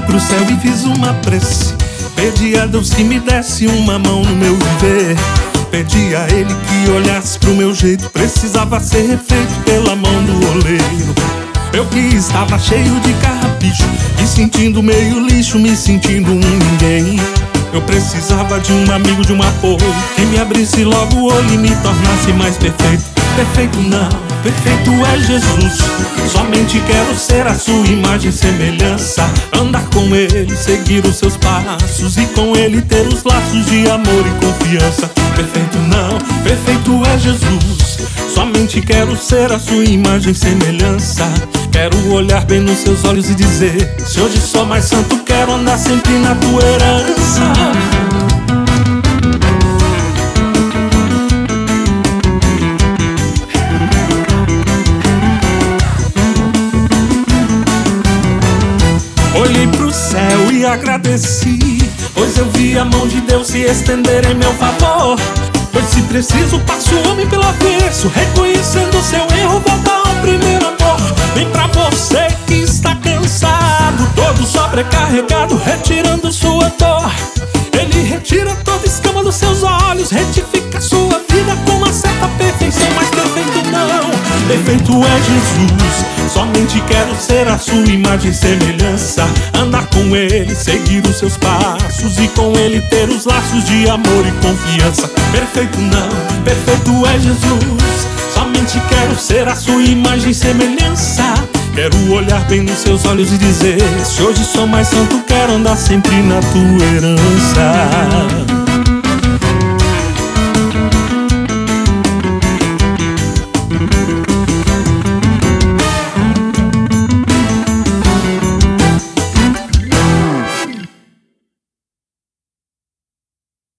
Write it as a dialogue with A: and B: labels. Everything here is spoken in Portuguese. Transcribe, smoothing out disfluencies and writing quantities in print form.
A: pro céu e fiz uma prece. Pedi a Deus que me desse uma mão no meu viver. Pedi a Ele que olhasse pro meu jeito. Precisava ser refeito pela mão do oleiro. Eu que estava cheio de carrapicho, me sentindo meio lixo, me sentindo um ninguém. Eu precisava de um amigo, de um apoio, que me abrisse logo o olho e me tornasse mais perfeito. Perfeito não, perfeito é Jesus. Somente quero ser a sua imagem e semelhança. Andar com Ele, seguir os seus passos, e com Ele ter os laços de amor e confiança. Perfeito não, perfeito é Jesus. Somente quero ser a sua imagem e semelhança. Quero olhar bem nos seus olhos e dizer: se hoje sou mais santo, quero andar sempre na tua herança. Olhei pro céu e agradeci, pois eu vi a mão de Deus se estender em meu favor. Pois se preciso, passo o homem pelo avesso, reconhecendo seu erro, volta ao primeiro amor. Vem pra você que está cansado, todo sobrecarregado, retirando sua dor. Ele retira toda escama dos seus olhos, retifica sua vida com uma certa perfeição. Mas perfeito não, perfeito é Jesus. Somente quero ser a sua imagem e semelhança. Andar com Ele, seguir os seus passos, e com Ele ter os laços de amor e confiança. Perfeito não, perfeito é Jesus. Somente quero ser a sua imagem e semelhança. Quero olhar bem nos seus olhos e dizer: se hoje sou mais santo, quero andar sempre na tua herança.